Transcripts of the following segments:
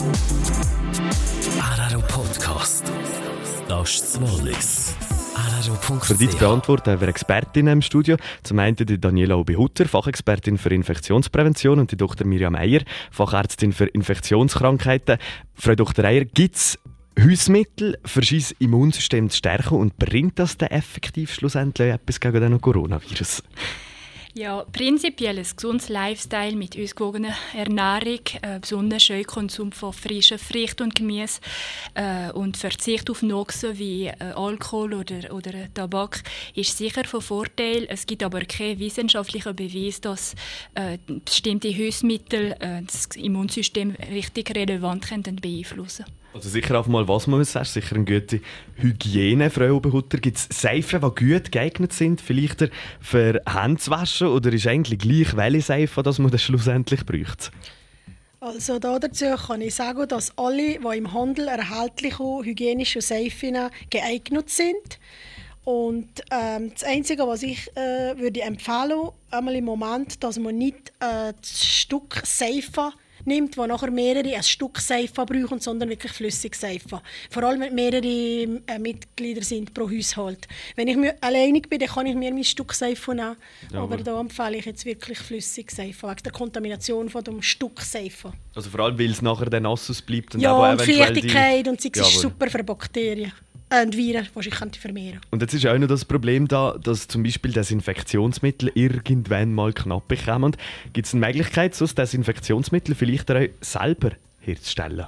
Araro Podcast. Das ist das Wallis. Für dich zu beantworten haben wir Expertinnen im Studio. Zum einen die Daniela Obi-Hutter, Fachexpertin für Infektionsprävention, und die Dr. Miriam Eyer, Fachärztin für Infektionskrankheiten. Frau Dr. Eyer, gibt es Hausmittel für sein Immunsystem zu stärken, und bringt das dann effektiv schlussendlich etwas gegen den Coronavirus? Ja, prinzipiell ein gesundes Lifestyle mit ausgewogener Ernährung, besonders schön Konsum von frischen Früchten und Gemüse und Verzicht auf Noxen wie Alkohol oder Tabak ist sicher von Vorteil. Es gibt aber keinen wissenschaftlichen Beweis, dass bestimmte Hilfsmittel das Immunsystem richtig relevant beeinflussen können. Also sicher auch mal, was man sagt, sicher eine gute Hygiene, Frau Obi-Hutter. Gibt es Seifen, die gut geeignet sind, vielleicht für Hände zu waschen, oder ist eigentlich gleich, welche Seife, dass man das schlussendlich braucht? Also dazu kann ich sagen, dass alle, die im Handel erhältlichen hygienischen Seifen geeignet sind. Und das Einzige, was ich würde empfehlen, einmal im Moment, dass man nicht das Stück Seife nimmt, wo nachher mehrere ein Stück Seife brauchen, sondern wirklich flüssig Seife. Vor allem, wenn mehrere Mitglieder sind pro Haushalt. Wenn ich alleinig bin, dann kann ich mir mein Stück Seife nehmen. Ja, aber da empfehle ich jetzt wirklich flüssig Seife, wegen der Kontamination von dem Stück Seife. Also vor allem, weil es nachher dann nass bleibt. Und ja, aber und Feuchtigkeit, und es ist super für Bakterien. Und Viren, die sich vermehren können. Und jetzt ist auch noch das Problem da, dass zum Beispiel Desinfektionsmittel irgendwann mal knapp bekommen. Gibt es eine Möglichkeit, so ein Desinfektionsmittel vielleicht auch selber herzustellen?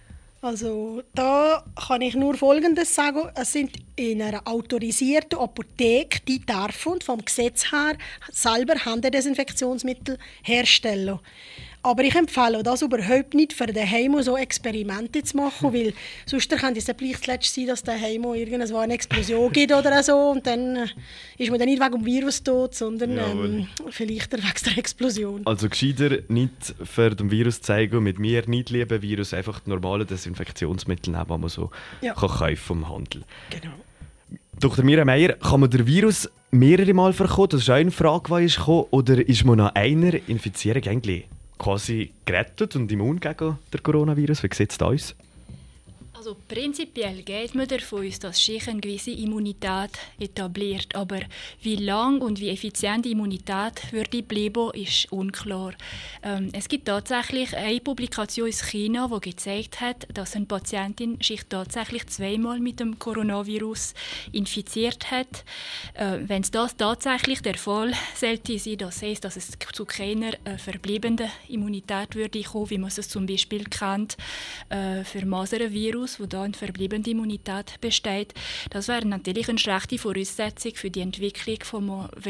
Also da kann ich nur Folgendes sagen. Es sind in einer autorisierten Apotheke, die dürfen vom Gesetz her selber Händedesinfektionsmittel herstellen. Aber ich empfehle das überhaupt nicht, für daheim so Experimente zu machen, weil sonst könnte es vielleicht sein, dass daheim irgendwo eine Explosion gibt oder so, und dann ist man dann nicht wegen dem Virus tot, sondern vielleicht wegen der Explosion. Also gescheiter nicht für den Virus zeigen, mit mir nicht lieben Virus, einfach die normalen Desinfektionsmittel nehmen, die man so kann kaufen vom Handel. Genau. Dr. Miriam Eyer, kann man den Virus mehrere Mal verkommen? Das ist auch eine Frage, die ist gekommen. Oder ist man nach einer Infizierung eigentlich quasi gerettet und immun gegen den Coronavirus? Wie sieht es da aus? Also prinzipiell geht man davon aus, dass sich eine gewisse Immunität etabliert. Aber wie lang und wie effizient die Immunität würde bleiben, ist unklar. Es gibt tatsächlich eine Publikation aus China, die gezeigt hat, dass eine Patientin sich tatsächlich 2-mal mit dem Coronavirus infiziert hat. Wenn das tatsächlich der Fall sollte sein, das heisst, dass es zu keiner verbleibenden Immunität würde kommen, wie man es zum Beispiel kennt für Masernvirus, wo da eine verbleibende Immunität besteht. Das wäre natürlich eine schlechte Voraussetzung für die Entwicklung von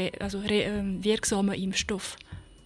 wirksamen Impfstoff.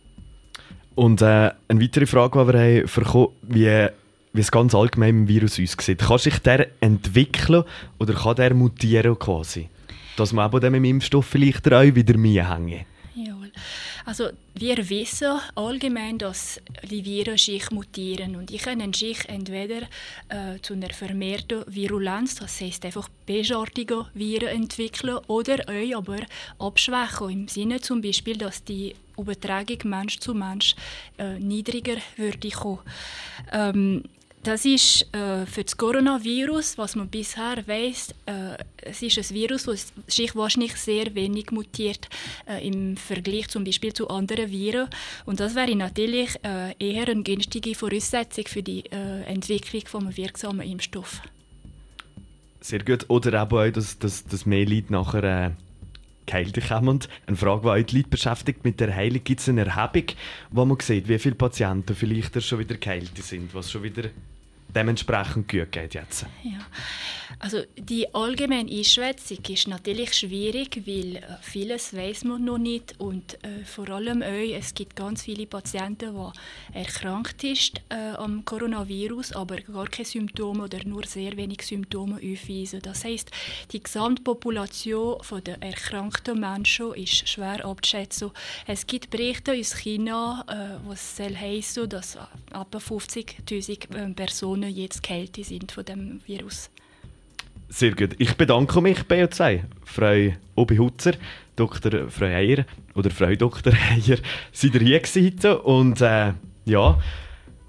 Und eine weitere Frage, die wir bekommen haben, wie es ganz allgemein im Virus aussieht. Kann sich der entwickeln oder kann der mutieren quasi? Dass man aber mit dem Impfstoff vielleicht auch wieder mehr hängen? Jawohl. Also wir wissen allgemein, dass die Viren sich mutieren, und ich können sich entweder zu einer vermehrten Virulenz, das heisst einfach bösartige Viren entwickeln, oder euch aber abschwächen, im Sinne zum Beispiel, dass die Übertragung Mensch zu Mensch niedriger würde kommen. Das ist für das Coronavirus, was man bisher weiss, es ist ein Virus, das sich wahrscheinlich sehr wenig mutiert im Vergleich zum Beispiel zu anderen Viren. Und das wäre natürlich eher eine günstige Voraussetzung für die Entwicklung eines wirksamen Impfstoffs. Sehr gut. Oder eben auch, dass mehr Leute nachher geheilt haben. Und eine Frage, die auch die Leute beschäftigt mit der Heilung: gibt es eine Erhebung, wo man sieht, wie viele Patienten vielleicht schon wieder geheilt sind, was schon wieder dementsprechend gut geht jetzt? Ja. Also die allgemeine Einschätzung ist natürlich schwierig, weil vieles weiss man noch nicht, und vor allem auch, es gibt ganz viele Patienten, die erkrankt sind am Coronavirus, aber gar keine Symptome oder nur sehr wenig Symptome aufweisen. Das heisst, die Gesamtpopulation der erkrankten Menschen ist schwer abzuschätzen. Es gibt Berichte aus China, was heissen, dass etwa 50'000 Personen jetzt geheilt sind von dem Virus. Sehr gut. Ich bedanke mich bei euch zwei. Frau Obi-Hutter, Dr. Frau Eyer oder Frau Dr. Eyer, seid ihr hier gewesen. Und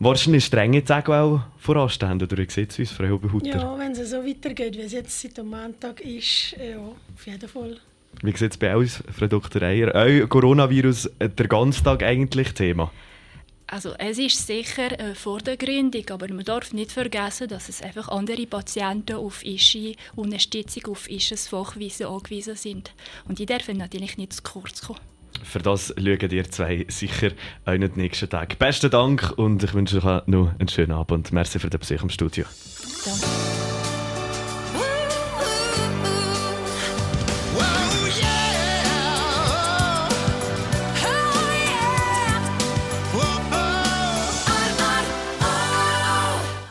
Wahrscheinlich strenge Tage auch voranstehen, oder wie sieht es uns, Frau Oberhutter? Ja, wenn es so weitergeht, wie es jetzt seit dem Montag ist, ja, auf jeden Fall. Wie sieht es bei uns, Frau Dr. Eyer? Euer Coronavirus der ganze Tag eigentlich Thema? Also es ist sicher vor der Gründung, aber man darf nicht vergessen, dass es einfach andere Patienten auf Unterstützung auf Fachwissen angewiesen sind. Und die dürfen natürlich nicht zu kurz kommen. Für das schauen ihr zwei sicher auch nicht den nächsten Tag. Besten Dank und ich wünsche euch noch einen schönen Abend. Merci für den Besuch im Studio. Danke.